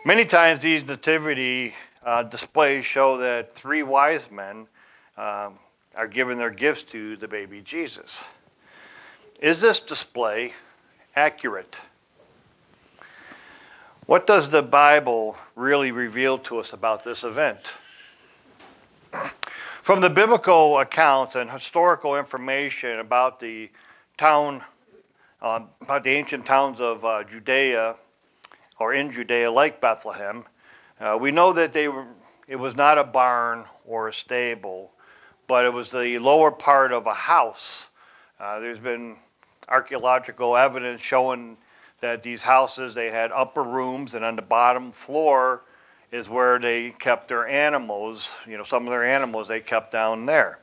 Many times these nativity displays show that three wise men are giving their gifts to the baby Jesus. Is this display accurate? What does the Bible really reveal to us about this event? From the biblical accounts and historical information about the ancient towns of Judea, or in Judea, like Bethlehem, we know that it was not a barn or a stable, but it was the lower part of a house. There's been archaeological evidence showing that these houses, they had upper rooms, and on the bottom floor is where they kept their animals. Some of their animals they kept down there.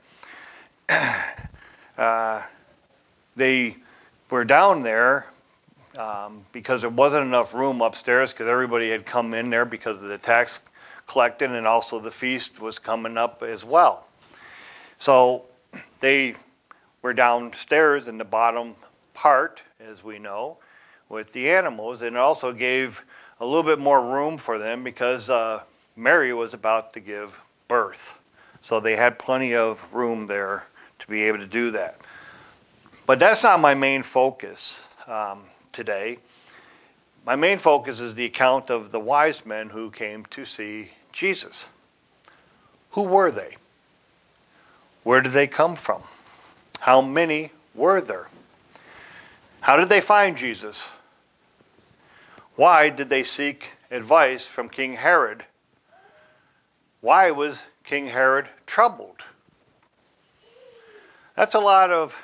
They were down there because there wasn't enough room upstairs, because everybody had come in there because of the tax collecting, and also the feast was coming up as well. So they were downstairs in the bottom part, as we know, with the animals, and it also gave a little bit more room for them because Mary was about to give birth. So they had plenty of room there to be able to do that. But that's not my main focus today. My main focus is the account of the wise men who came to see Jesus. Who were they? Where did they come from? How many were there? How did they find Jesus? Why did they seek advice from King Herod? Why was King Herod troubled? That's a lot of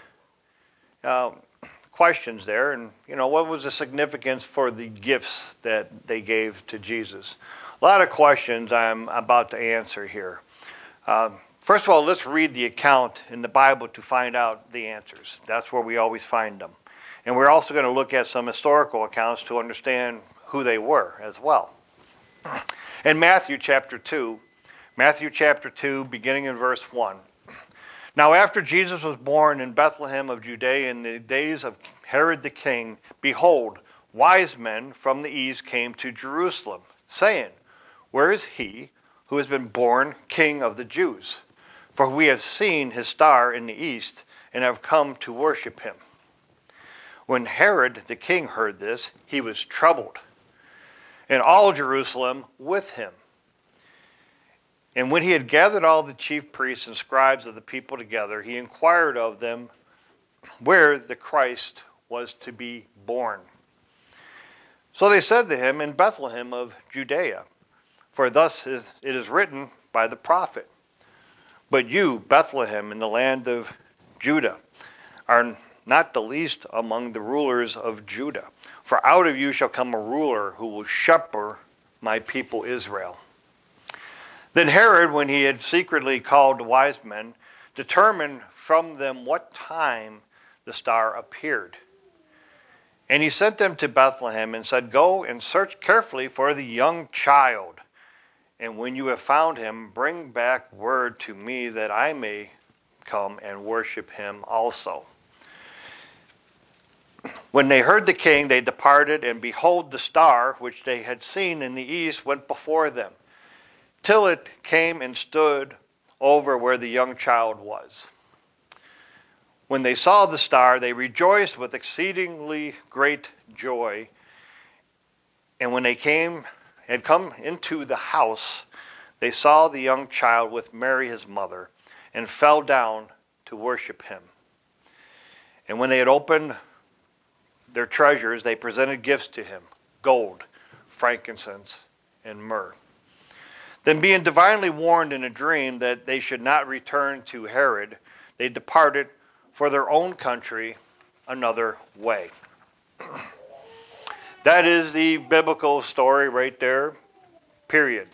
questions there. And, what was the significance for the gifts that they gave to Jesus? A lot of questions I'm about to answer here. First of all, let's read the account in the Bible to find out the answers. That's where we always find them. And we're also going to look at some historical accounts to understand who they were as well. In Matthew chapter 2, beginning in verse 1. Now after Jesus was born in Bethlehem of Judea in the days of Herod the king, behold, wise men from the east came to Jerusalem, saying, Where is he who has been born King of the Jews? For we have seen his star in the east and have come to worship him. When Herod the king heard this, he was troubled, and all Jerusalem with him. And when he had gathered all the chief priests and scribes of the people together, he inquired of them where the Christ was to be born. So they said to him, In Bethlehem of Judea, for thus it is written by the prophet, But you, Bethlehem, in the land of Judah, are not the least among the rulers of Judah. For out of you shall come a ruler who will shepherd my people Israel. Then Herod, when he had secretly called the wise men, determined from them what time the star appeared. And he sent them to Bethlehem and said, Go and search carefully for the young child. And when you have found him, bring back word to me that I may come and worship him also. When they heard the king, they departed, and behold, the star, which they had seen in the east, went before them, till it came and stood over where the young child was. When they saw the star, they rejoiced with exceedingly great joy. And when they had come into the house, they saw the young child with Mary his mother, and fell down to worship him. And when they had opened their treasures, they presented gifts to him, gold, frankincense, and myrrh. Then being divinely warned in a dream that they should not return to Herod, they departed for their own country another way. That is the biblical story right there, period.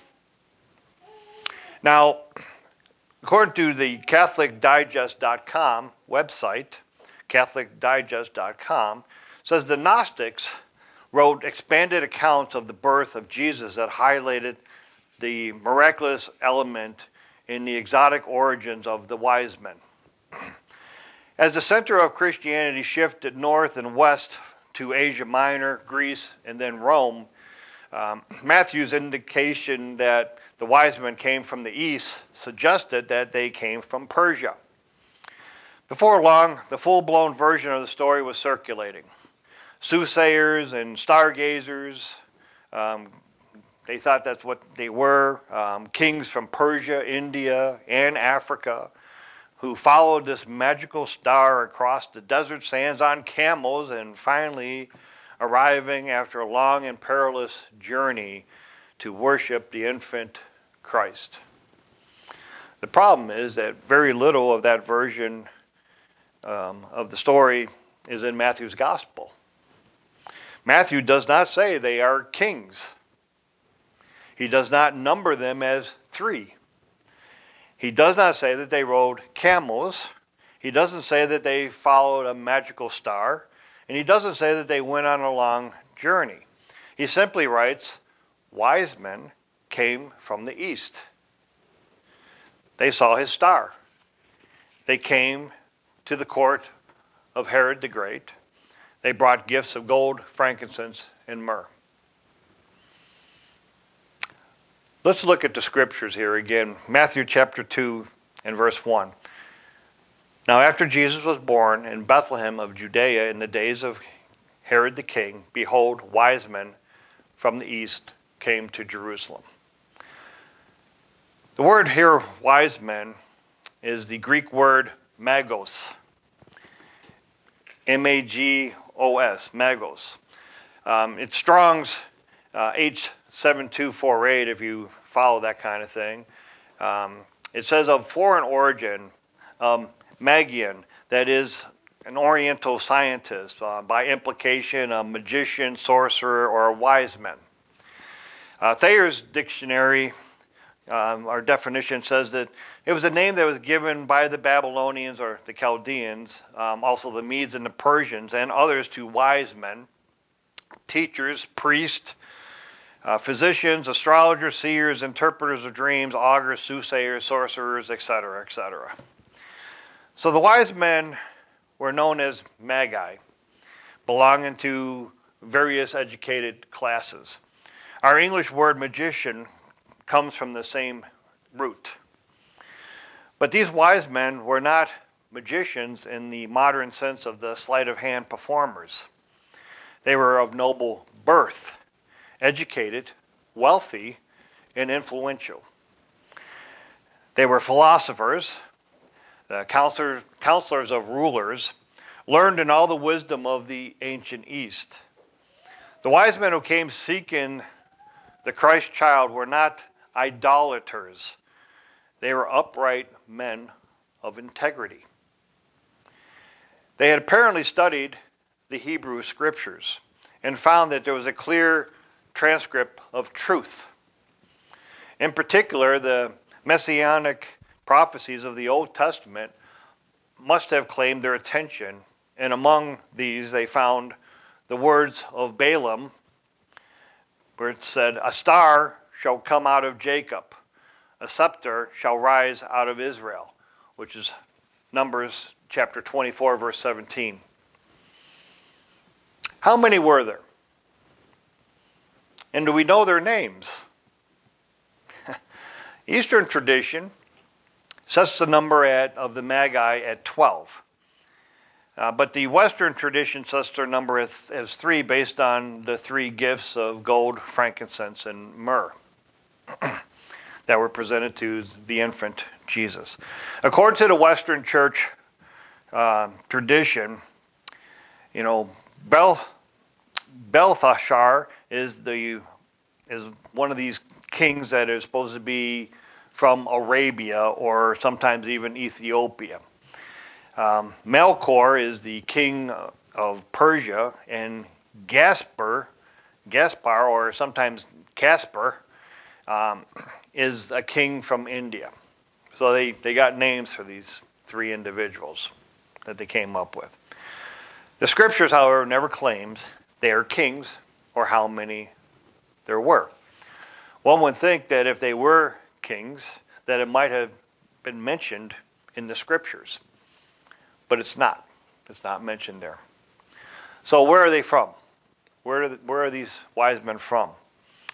Now, according to the CatholicDigest.com website, CatholicDigest.com, says the Gnostics wrote expanded accounts of the birth of Jesus that highlighted the miraculous element in the exotic origins of the wise men. As the center of Christianity shifted north and west to Asia Minor, Greece, and then Rome, Matthew's indication that the wise men came from the east suggested that they came from Persia. Before long, the full-blown version of the story was circulating. Soothsayers and stargazers, they thought that's what they were, kings from Persia, India, and Africa, who followed this magical star across the desert sands on camels and finally arriving after a long and perilous journey to worship the infant Christ. The problem is that very little of that version of the story is in Matthew's gospel. Matthew does not say they are kings. He does not number them as 3. He does not say that they rode camels. He doesn't say that they followed a magical star. And he doesn't say that they went on a long journey. He simply writes, wise men came from the east. They saw his star. They came to the court of Herod the Great. They brought gifts of gold, frankincense, and myrrh. Let's look at the scriptures here again. Matthew chapter 2 and verse 1. Now after Jesus was born in Bethlehem of Judea in the days of Herod the king, behold, wise men from the east came to Jerusalem. The word here, wise men, is the Greek word magos. M-A-G-O-S, magos. It's Strong's H7248 if you follow that kind of thing. It says of foreign origin, Magian, that is an Oriental scientist, by implication a magician, sorcerer, or a wise man. Thayer's dictionary, our definition says that it was a name that was given by the Babylonians or the Chaldeans, also the Medes and the Persians and others to wise men, teachers, priests, physicians, astrologers, seers, interpreters of dreams, augurs, soothsayers, sorcerers, etc., etc. So the wise men were known as magi, belonging to various educated classes. Our English word magician comes from the same root. But these wise men were not magicians in the modern sense of the sleight of hand performers. They were of noble birth, educated, wealthy, and influential. They were philosophers, the counselors of rulers, learned in all the wisdom of the ancient East. The wise men who came seeking the Christ child were not idolaters. They were upright men of integrity. They had apparently studied the Hebrew scriptures and found that there was a clear transcript of truth. In particular, the messianic prophecies of the Old Testament must have claimed their attention, and among these they found the words of Balaam, where it said, "A star shall come out of Jacob, a scepter shall rise out of Israel," which is Numbers chapter 24, verse 17. How many were there? And do we know their names? Eastern tradition sets the number of the Magi at 12. But the Western tradition sets their number as 3 based on the 3 gifts of gold, frankincense, and myrrh that were presented to the infant Jesus. According to the Western church tradition, Belteshazzar is one of these kings that is supposed to be from Arabia or sometimes even Ethiopia. Melkor is the king of Persia, and Gaspar, or sometimes Caspar, is a king from India. So they got names for these 3 individuals that they came up with. The scriptures, however, never claims they are kings or how many there were. One would think that if they were kings, that it might have been mentioned in the scriptures. But it's not. It's not mentioned there. So where are they from? Where are these wise men from?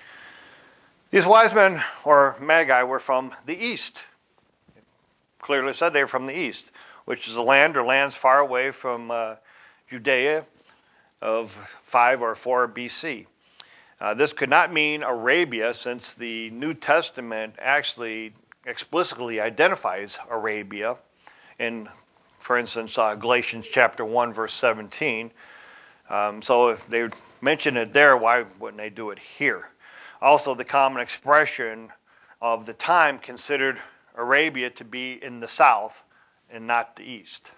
These wise men, or magi, were from the east. Clearly said they were from the east, which is a land or lands far away from Judea of 5 or 4 BC. This could not mean Arabia, since the New Testament actually explicitly identifies Arabia in, for instance, Galatians chapter 1, verse 17. So if they mention it there, why wouldn't they do it here? Also, the common expression of the time considered Arabia to be in the south and not the east.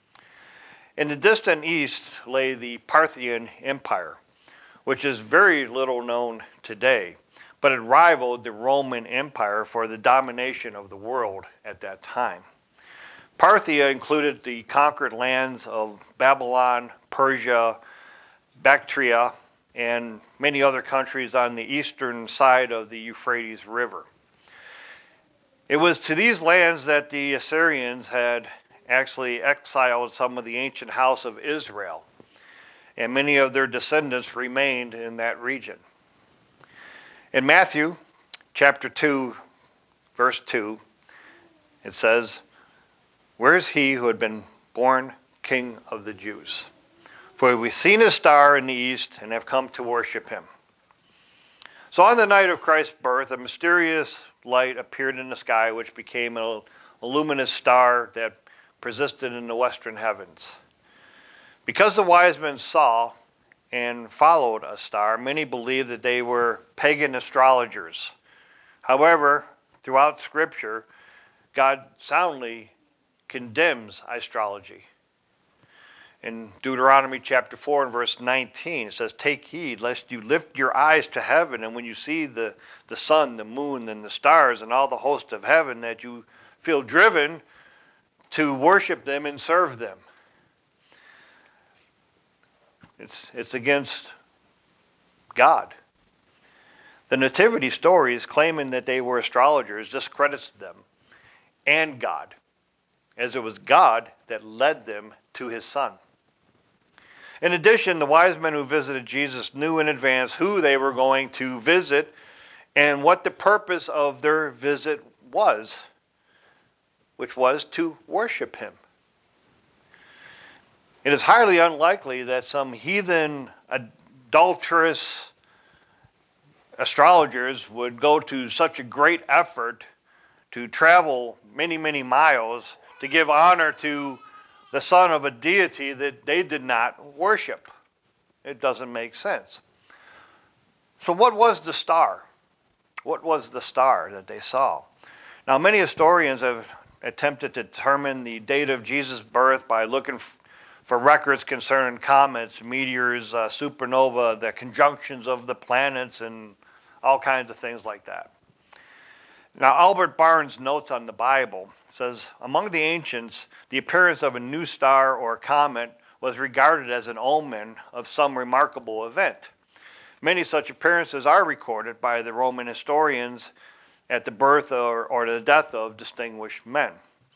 In the distant east lay the Parthian Empire, which is very little known today, but it rivaled the Roman Empire for the domination of the world at that time. Parthia included the conquered lands of Babylon, Persia, Bactria, and many other countries on the eastern side of the Euphrates River. It was to these lands that the Assyrians had actually exiled some of the ancient house of Israel, and many of their descendants remained in that region. In Matthew chapter 2, verse 2, it says, "Where is he who had been born King of the Jews? For we've seen his star in the east and have come to worship him." So on the night of Christ's birth, a mysterious light appeared in the sky, which became a luminous star that persisted in the western heavens. Because the wise men saw and followed a star, many believed that they were pagan astrologers. However, throughout Scripture, God soundly condemns astrology. In Deuteronomy chapter 4 and verse 19, it says, "Take heed lest you lift your eyes to heaven, and when you see the sun, the moon, and the stars, and all the host of heaven, that you feel driven to worship them and serve them." It's against God. The nativity stories claiming that they were astrologers discredits them and God, as it was God that led them to his son. In addition, the wise men who visited Jesus knew in advance who they were going to visit and what the purpose of their visit was, which was to worship him. It is highly unlikely that some heathen, adulterous astrologers would go to such a great effort to travel many, many miles to give honor to the son of a deity that they did not worship. It doesn't make sense. So what was the star? What was the star that they saw? Now, many historians have attempted to determine the date of Jesus' birth by looking for records concerning comets, meteors, supernova, the conjunctions of the planets, and all kinds of things like that. Now, Albert Barnes' notes on the Bible says, among the ancients, the appearance of a new star or comet was regarded as an omen of some remarkable event. Many such appearances are recorded by the Roman historians at the birth or the death of distinguished men.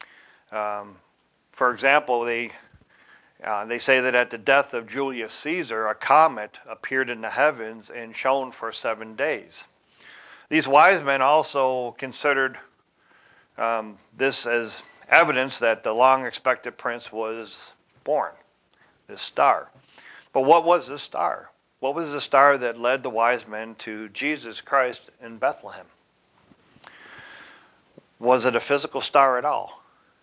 For example, they say that at the death of Julius Caesar, a comet appeared in the heavens and shone for 7 days. These wise men also considered this as evidence that the long-expected prince was born, this star. But what was this star? What was the star that led the wise men to Jesus Christ in Bethlehem? Was it a physical star at all?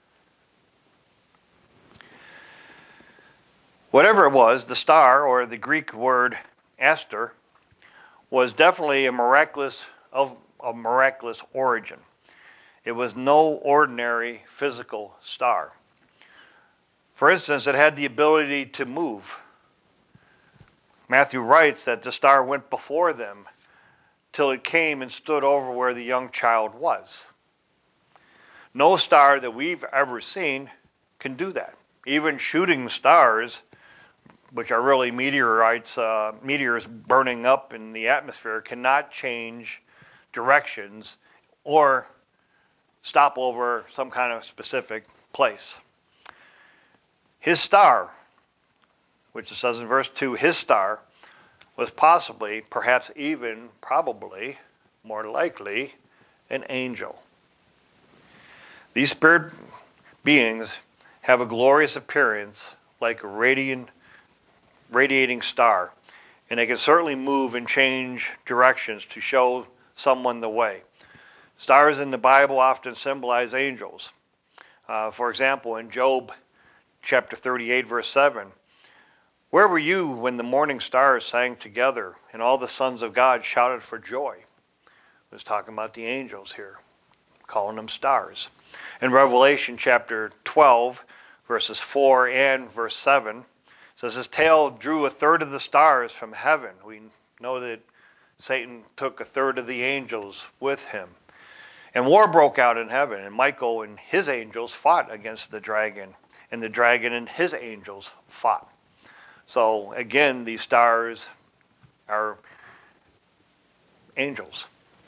Whatever it was, the star, or the Greek word aster, was definitely of miraculous origin. It was no ordinary physical star. For instance, it had the ability to move. Matthew writes that the star went before them till it came and stood over where the young child was. No star that we've ever seen can do that. Even shooting stars, which are really meteors burning up in the atmosphere, cannot change directions or stop over some kind of specific place. His star, which it says in verse 2, his star was possibly, perhaps even, probably, more likely an angel. These spirit beings have a glorious appearance like a radiating star, and they can certainly move and change directions to show someone the way. Stars in the Bible often symbolize angels. For example, in Job chapter 38, verse 7, where were you when the morning stars sang together and all the sons of God shouted for joy? It was talking about the angels here, calling them stars. In Revelation chapter 12, verses 4 and verse 7, it says, his tail drew a third of the stars from heaven. We know that Satan took a third of the angels with him. And war broke out in heaven, and Michael and his angels fought against the dragon, and the dragon and his angels fought. So again, these stars are angels.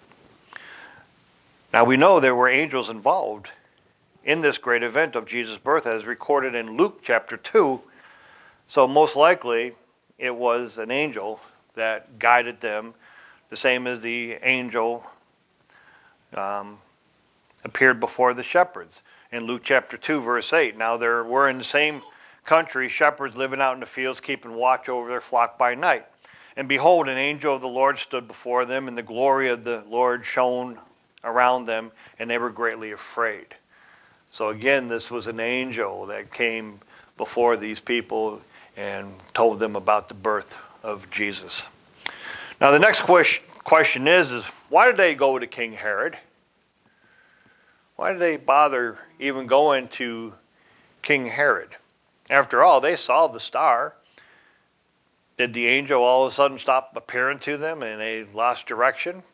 Now we know there were angels involved in this great event of Jesus' birth, as recorded in Luke chapter 2. So most likely it was an angel that guided them, the same as the angel appeared before the shepherds in Luke chapter 2, verse 8. Now there were in the same country shepherds living out in the fields, keeping watch over their flock by night. And behold, an angel of the Lord stood before them, and the glory of the Lord shone around them, and they were greatly afraid. So again, this was an angel that came before these people and told them about the birth of Jesus. Now the next question is why did they go to King Herod? Why did they bother even going to King Herod? After all, they saw the star. Did the angel all of a sudden stop appearing to them and they lost direction?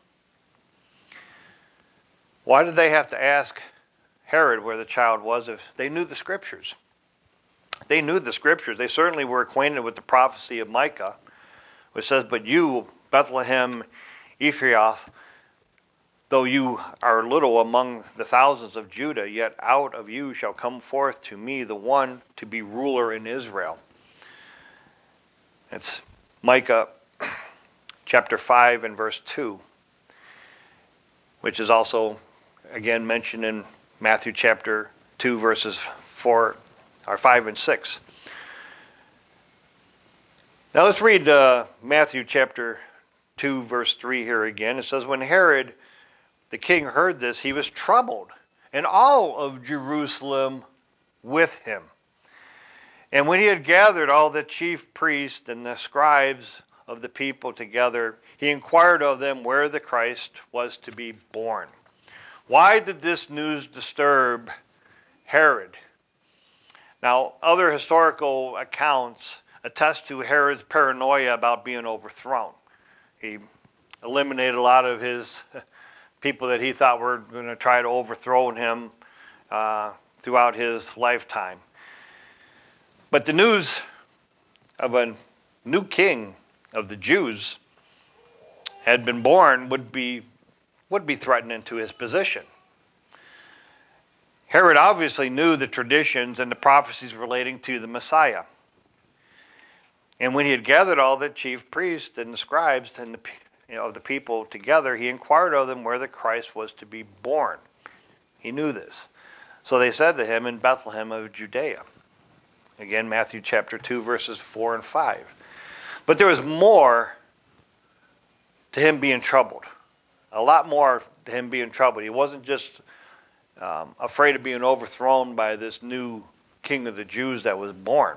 Why did they have to ask Herod where the child was if they knew the scriptures? They knew the scriptures. They certainly were acquainted with the prophecy of Micah, which says, but you, Bethlehem Ephrathah, though you are little among the thousands of Judah, yet out of you shall come forth to me the one to be ruler in Israel. It's Micah chapter 5 and verse 2, which is also again mentioned in Matthew chapter 2 verses 5 and 6. Now let's read Matthew chapter 2 verse 3 here again. It says, when Herod the king heard this, he was troubled, and all of Jerusalem with him. And when he had gathered all the chief priests and the scribes of the people together, he inquired of them where the Christ was to be born. Why did this news disturb Herod? Now, other historical accounts attest to Herod's paranoia about being overthrown. He eliminated a lot of his people that he thought were going to try to overthrow him throughout his lifetime. But the news of a new king of the Jews had been born would be threatening to his position. Herod obviously knew the traditions and the prophecies relating to the Messiah. And when he had gathered all the chief priests and the scribes and of the people together, he inquired of them where the Christ was to be born. He knew this. So they said to him, in Bethlehem of Judea. Again, Matthew chapter 2, verses 4 and 5. But there was more to him being troubled. A lot more to him being troubled. He wasn't just afraid of being overthrown by this new king of the Jews that was born.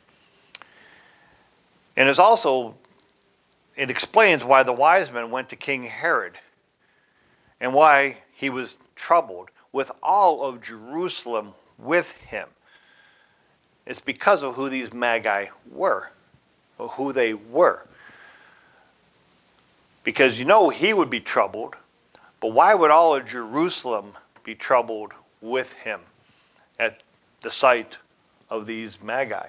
And it explains why the wise men went to King Herod and why he was troubled with all of Jerusalem with him. It's because of who these magi were, or who they were. Because he would be troubled, but why would all of Jerusalem be troubled with him at the sight of these magi?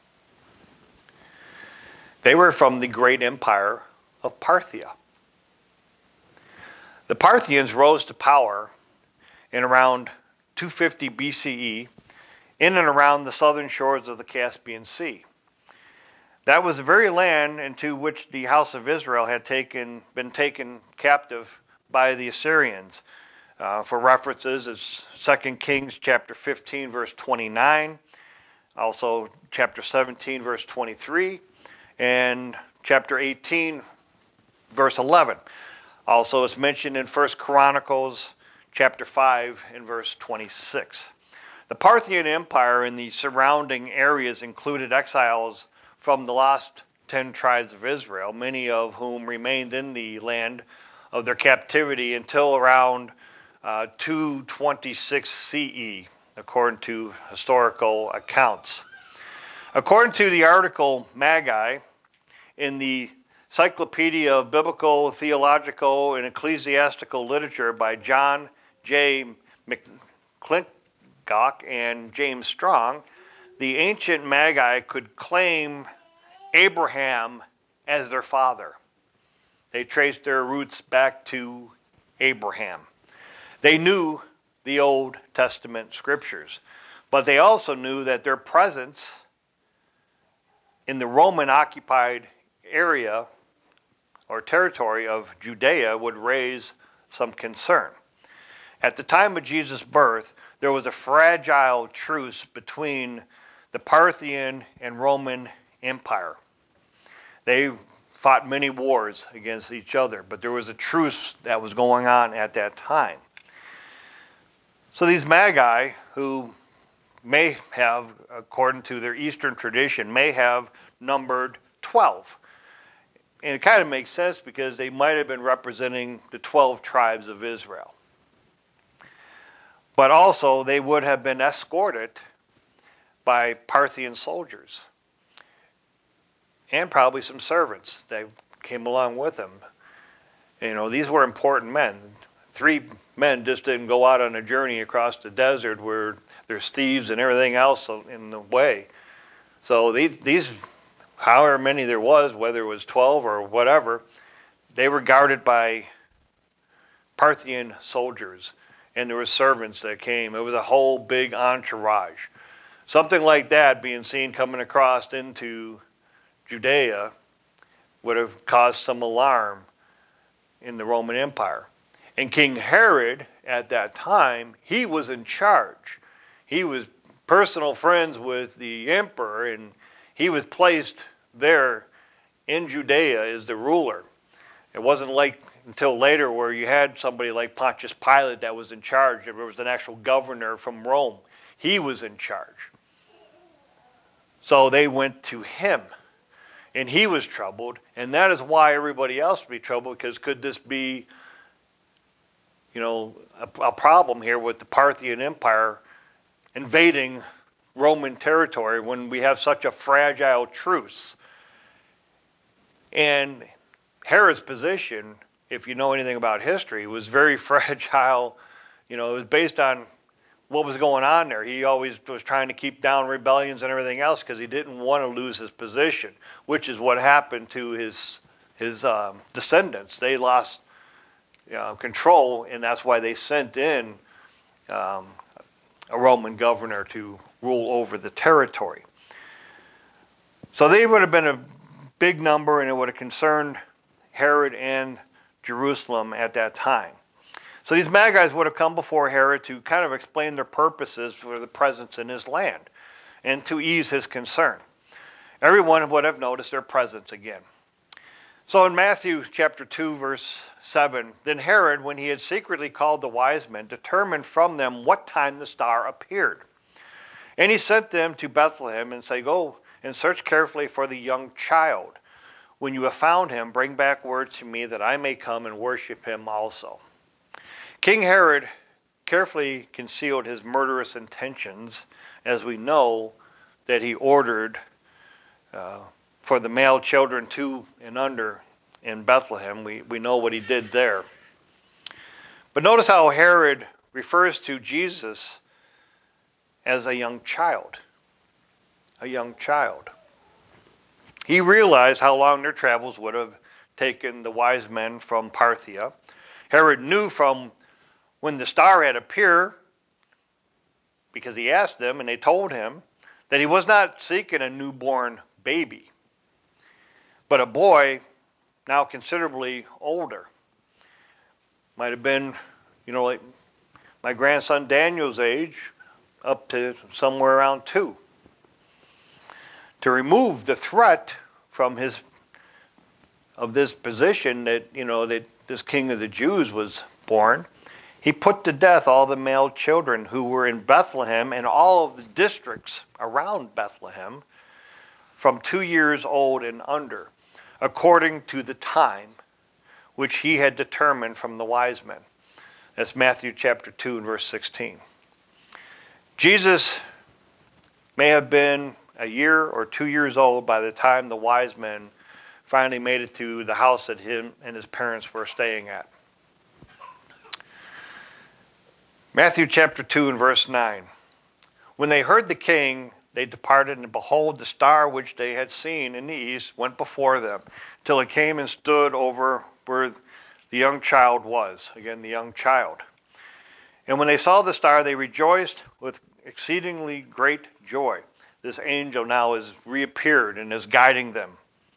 They were from the great empire of Parthia. The Parthians rose to power in around 250 BCE in and around the southern shores of the Caspian Sea. That was the very land into which the house of Israel had been taken captive by the Assyrians. For references, it's 2 Kings chapter 15, verse 29, also chapter 17, verse 23, and chapter 18, verse 11. Also, it's mentioned in 1 Chronicles chapter 5 and verse 26. The Parthian Empire and the surrounding areas included exiles from the lost 10 tribes of Israel, many of whom remained in the land of their captivity until around 226 CE, according to historical accounts. According to the article Magi in the Encyclopedia of Biblical, Theological, and Ecclesiastical Literature by John J. McClintock and James Strong, the ancient Magi could claim Abraham as their father. They traced their roots back to Abraham. They knew the Old Testament scriptures, but they also knew that their presence in the Roman-occupied area or territory of Judea would raise some concern. At the time of Jesus' birth, there was a fragile truce between the Parthian and Roman Empire. They fought many wars against each other, but there was a truce that was going on at that time. So these Magi, who may have, according to their Eastern tradition, may have numbered 12. And it kind of makes sense because they might have been representing the 12 tribes of Israel. But also, they would have been escorted by Parthian soldiers and probably some servants that came along with them. You know, these were important men. 3 men just didn't go out on a journey across the desert where there's thieves and everything else in the way. So these however many there was, whether it was 12 or whatever, they were guarded by Parthian soldiers, and there were servants that came. It was a whole big entourage. Something like that being seen coming across into Judea would have caused some alarm in the Roman Empire. And King Herod, at that time, he was in charge. He was personal friends with the emperor, and he was placed there in Judea as the ruler. It wasn't like until later where you had somebody like Pontius Pilate that was in charge. There was an actual governor from Rome. He was in charge. So they went to him, and he was troubled, and that is why everybody else would be troubled, because could this be, you know, a problem here with the Parthian Empire invading Roman territory when we have such a fragile truce? And Herod's position, if you know anything about history, was very fragile. You know, it was based on what was going on there. He always was trying to keep down rebellions and everything else because he didn't want to lose his position, which is what happened to his descendants. They lost control, and that's why they sent in a Roman governor to rule over the territory. So they would have been a big number, and it would have concerned Herod and Jerusalem at that time. So these Magi would have come before Herod to kind of explain their purposes for the presence in his land and to ease his concern. Everyone would have noticed their presence again. So in Matthew chapter 2, verse 7, then Herod, when he had secretly called the wise men, determined from them what time the star appeared. And he sent them to Bethlehem and said, go and search carefully for the young child. When you have found him, bring back word to me that I may come and worship him also. King Herod carefully concealed his murderous intentions, as we know that he ordered for the male children 2 and under in Bethlehem. We know what he did there. But notice how Herod refers to Jesus as a young child. A young child. He realized how long their travels would have taken the wise men from Parthia. Herod knew from when the star had appeared, because he asked them and they told him, that he was not seeking a newborn baby, but a boy now considerably older. Might have been, like my grandson Daniel's age, up to somewhere around 2. To remove the threat from this position that, that this king of the Jews was born, he put to death all the male children who were in Bethlehem and all of the districts around Bethlehem from 2 years old and under, according to the time which he had determined from the wise men. That's Matthew chapter 2 and verse 16. Jesus may have been a year or 2 years old by the time the wise men finally made it to the house that him and his parents were staying at. Matthew chapter 2 and verse 9. When they heard the king, they departed, and behold, the star which they had seen in the east went before them, till it came and stood over where the young child was. Again, the young child. And when they saw the star, they rejoiced with exceedingly great joy. This angel now has reappeared and is guiding them.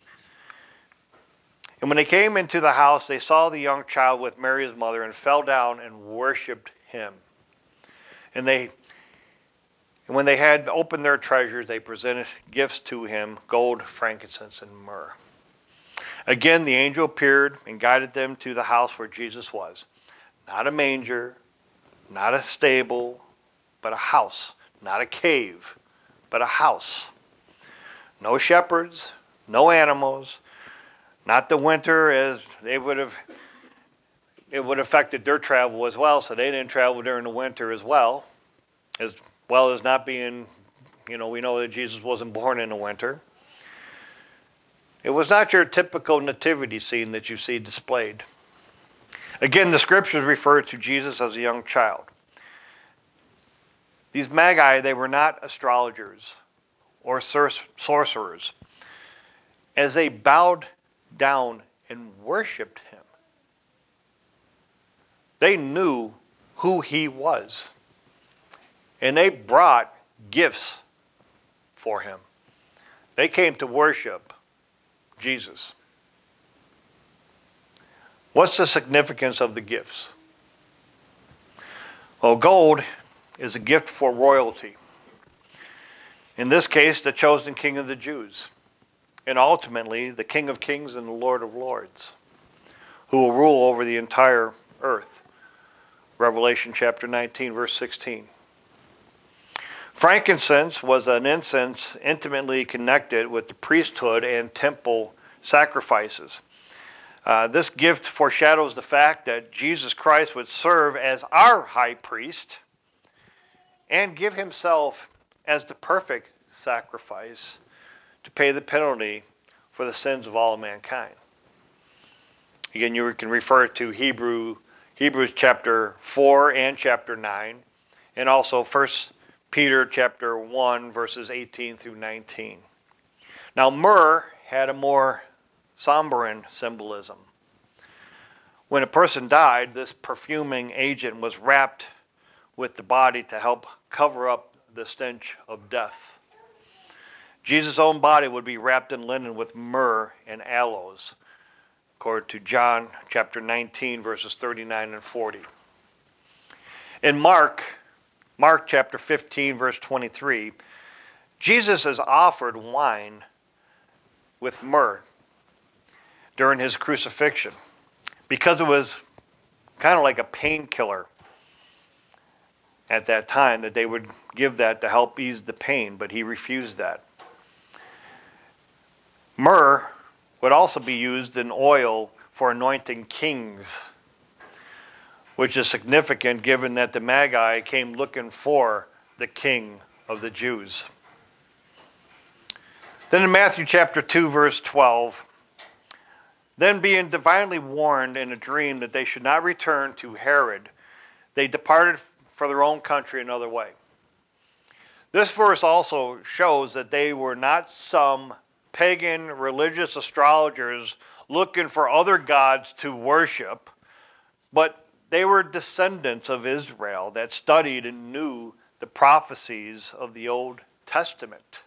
And when they came into the house, they saw the young child with Mary his mother, and fell down and worshipped him. And when they had opened their treasures, they presented gifts to him, gold, frankincense, and myrrh. Again, the angel appeared and guided them to the house where Jesus was. Not a manger, not a stable, but a house. Not a cave, but a house. No shepherds, no animals, not the winter, as it would have affected their travel as well, so they didn't travel during the winter as well as not being, we know that Jesus wasn't born in the winter. It was not your typical nativity scene that you see displayed. Again, the scriptures refer to Jesus as a young child. These magi, they were not astrologers or sorcerers. As they bowed down and worshiped him, they knew who he was. And they brought gifts for him. They came to worship Jesus. What's the significance of the gifts? Well, gold is a gift for royalty. In this case, the chosen king of the Jews. And ultimately, the King of Kings and the Lord of Lords, who will rule over the entire earth. Revelation chapter 19, verse 16. Frankincense was an incense intimately connected with the priesthood and temple sacrifices. This gift foreshadows the fact that Jesus Christ would serve as our high priest and give himself as the perfect sacrifice to pay the penalty for the sins of all mankind. Again, you can refer to Hebrews chapter 4 and chapter 9, and also 1 Peter chapter 1, verses 18 through 19. Now, myrrh had a more somber symbolism. When a person died, this perfuming agent was wrapped with the body to help cover up the stench of death. Jesus' own body would be wrapped in linen with myrrh and aloes, according to John chapter 19, verses 39 and 40. In Mark chapter 15, verse 23, Jesus is offered wine with myrrh during his crucifixion because it was kind of like a painkiller at that time, that they would give that to help ease the pain, but he refused that. Myrrh would also be used in oil for anointing kings, which is significant given that the Magi came looking for the King of the Jews. Then in Matthew chapter 2, verse 12, then being divinely warned in a dream that they should not return to Herod, they departed for their own country another way. This verse also shows that they were not some pagan religious astrologers looking for other gods to worship, but they were descendants of Israel that studied and knew the prophecies of the Old Testament.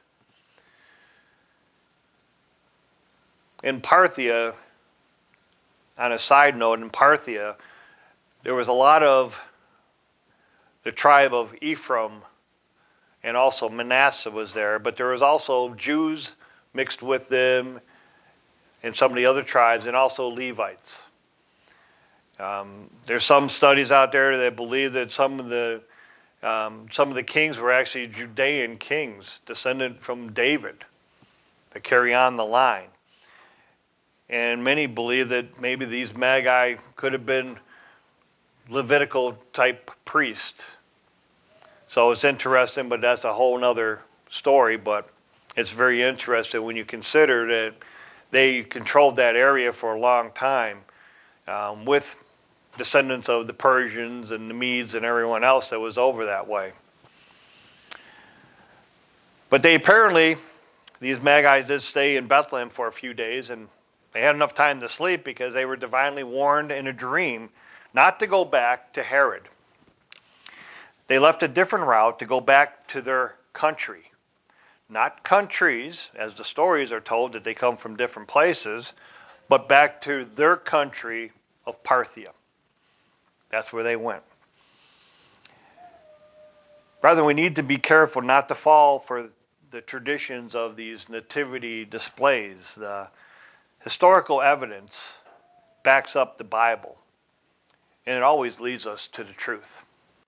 In Parthia, on a side note, in Parthia, there was a lot of the tribe of Ephraim, and also Manasseh was there, but there was also Jews mixed with them and some of the other tribes, and also Levites. There's some studies out there that believe that some of the kings were actually Judean kings, descended from David, to carry on the line. And many believe that maybe these Magi could have been Levitical type priests. So it's interesting, but that's a whole nother story. But it's very interesting when you consider that they controlled that area for a long time, with descendants of the Persians and the Medes and everyone else that was over that way. But they apparently, these Magi did stay in Bethlehem for a few days, and they had enough time to sleep because they were divinely warned in a dream not to go back to Herod. They left a different route to go back to their country. Not countries, as the stories are told that they come from different places, but back to their country of Parthia. That's where they went. Brethren, we need to be careful not to fall for the traditions of these nativity displays. The historical evidence backs up the Bible, and it always leads us to the truth.